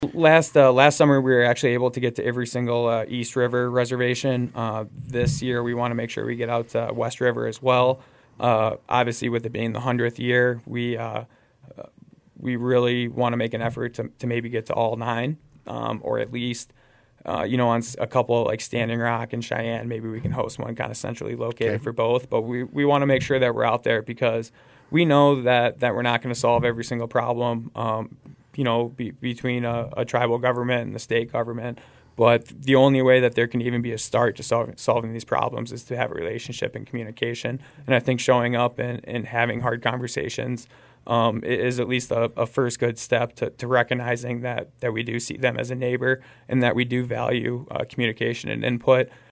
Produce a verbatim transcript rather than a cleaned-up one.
Last uh, last summer, we were actually able to get to every single uh, East River reservation. Uh, this year, we want to make sure we get out to West River as well. Uh, obviously, with it being the hundredth year, we uh, we really want to make an effort to, to maybe get to all nine, um, or at least, uh, you know, on a couple like Standing Rock and Cheyenne, maybe we can host one kind of centrally located Okay. for both. But we, we want to make sure that we're out there because we know that, that we're not going to solve every single problem. Um, you know, be, between a, a tribal government and the state government. But the only way that there can even be a start to solving, solving these problems is to have a relationship and communication. And I think showing up and, and having hard conversations um, is at least a, a first good step to, to recognizing that, that we do see them as a neighbor and that we do value uh, communication and input.